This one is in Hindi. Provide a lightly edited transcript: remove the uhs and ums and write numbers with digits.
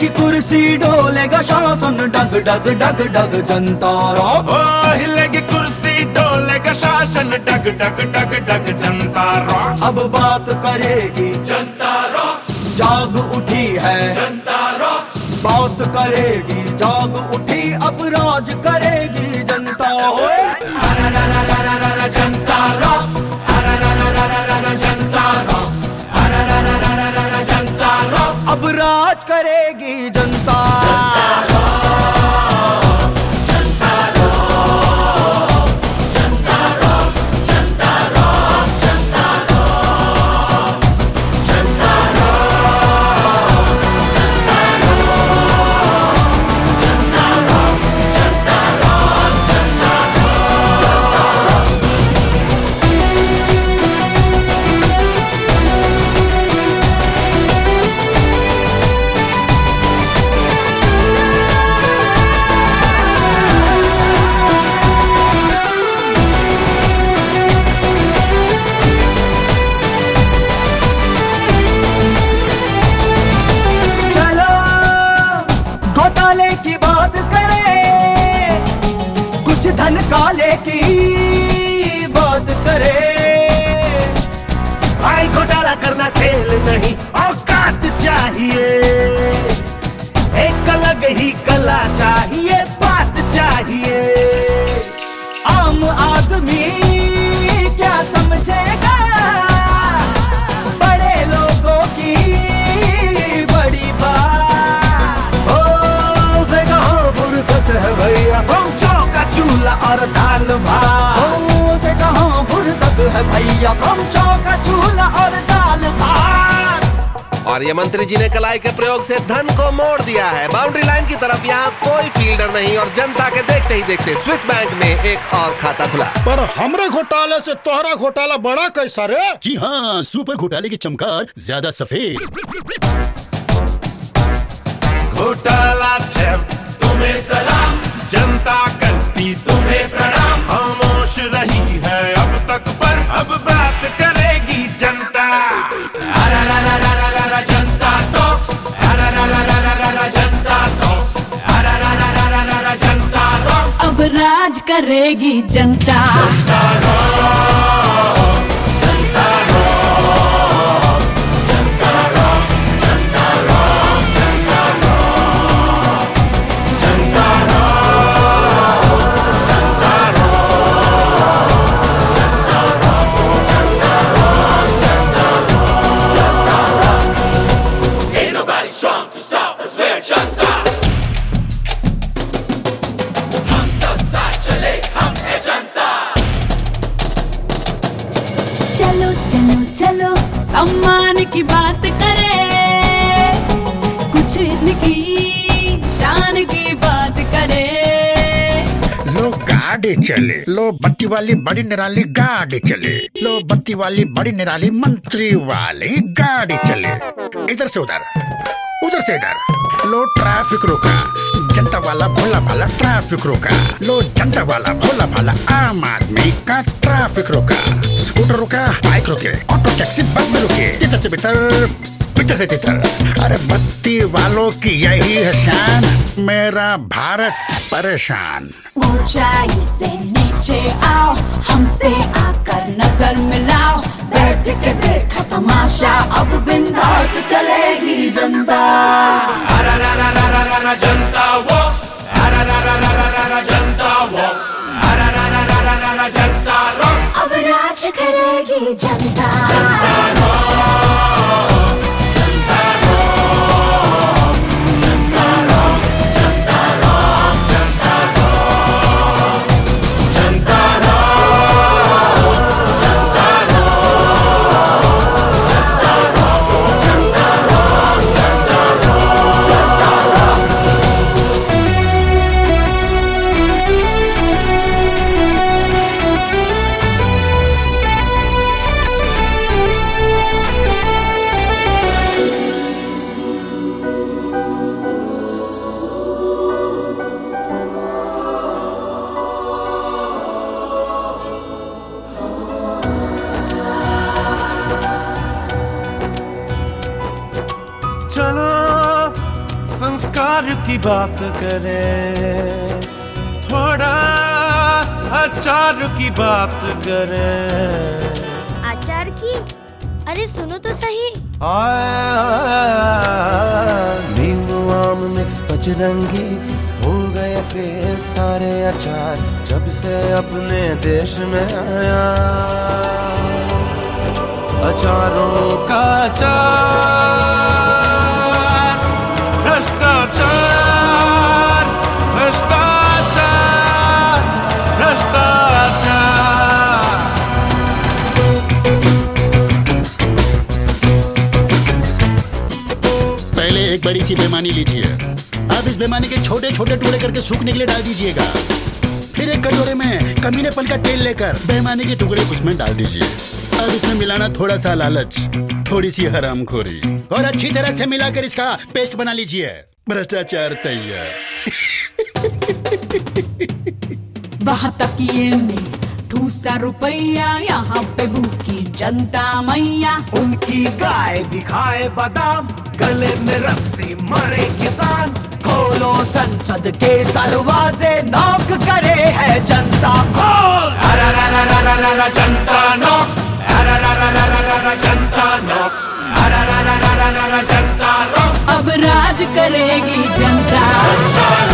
हिलेगी कुर्सी डोलेगा शासन, डग डग डग डग जनता रॉक्स। हिलेगी कुर्सी डोलेगा शासन, डग डग डग डग जनता रॉक्स। अब बात करेगी जनता रॉक्स, जाग उठी है जनता रॉक्स। बात करेगी जाग उठी, अब राज करेगी जनता। जनता रॉक्स, जनता रॉक्स, जनता रॉक्स। अब राज करेगी जनता। की बात करें, कुछ धन काले की बात करें। भाई घोटाला करना खेल नहीं, औकात चाहिए। एक अलग ही कला चाहिए, बात चाहिए। आम आदमी क्या समझेगा बड़े लोगों की बड़ी बात। है भैया समझो का चूल्हा और दाल भात। से कहाँ फुर्सत है भैया, समझो का चूल्हा और दाल भात। और ये मंत्री जी ने कलाई के प्रयोग से धन को मोड़ दिया है। बाउंड्री लाइन की तरफ यहाँ कोई फील्डर नहीं और जनता के देखते ही देखते स्विस बैंक में एक और खाता खुला। पर हमरे घोटाले से तोहरा घोटाला बड़ा कैसा रे? जी हाँ, सुपर घोटाले की चमकार ज्यादा सफेद। घोटाला तुम्हें सलाम, जनता करती तुम्हें प्रणाम। खामोश रही है अब तक पर अब बात करेगी जनता। जनता टॉक्स, जनता टॉक्स, जनता टॉक्स। अब राज करेगी जनता। चलो चलो चलो सम्मान की बात करें, कुछ इनकी शान की बात करें। लो गाड़ी चले, लो बत्ती वाली बड़ी निराली गाड़ी चले, लो बत्ती वाली बड़ी निराली मंत्री वाली गाड़ी चले। इधर से उधर, उधर से इधर। लो ट्रैफिक रोका, जनता वाला भोला भाला ट्रैफिक रोका। लो जनता वाला भोला भाला आम आदमी का ट्रैफिक रोका। स्कूटर रुका, बाइक रुके, ऑटो टैक्सी बस में रुके, इधर से भीतर भीतर से तितर। अरे बत्ती वालों की यही है शान, मेरा भारत परेशान। ऊंचाई से नीचे आओ, हमसे आकर नजर मिलाओ। बैठ के देखा तमाशा, अब बिंदास चलेगी जनता। जनता वॉक्स, जनता वॉक्स, जनता रॉक्स। अब राज करेगी जनता। की बात करें, थोड़ा अचार की बात करें। अचार की? अरे सुनो तो सही। नींबू आम मिक्स बजरंगी हो गए फेल सारे अचार जब से अपने देश में आया। अचारों का अचार, भ्रष्टाचार, भ्रष्टाचार, भ्रष्टाचार। पहले एक बड़ी सी बेईमानी लीजिए, अब इस बेईमानी के छोटे छोटे टुकड़े करके सूखने के लिए डाल दीजिएगा। फिर एक कटोरे में कमीनेपन का तेल लेकर बेईमानी के टुकड़े उसमें डाल दीजिए। अब इसमें मिलाना थोड़ा सा लालच, थोड़ी सी हरामखोरी और अच्छी तरह से मिलाकर इसका पेस्ट बना लीजिए। भ्रष्टाचार तैयार। वहाँ तक ये नहीं ठूसा रुपया, यहाँ पे भूखी जनता मैया। उनकी गाय भी खाए बादाम, गले में रस्सी मरे किसान। खोलो संसद के दरवाजे, नॉक करे है जनता खोल। जनता नॉक्स, जनता नॉक्स, जनता नॉक्स। अब राज करेगी जनता।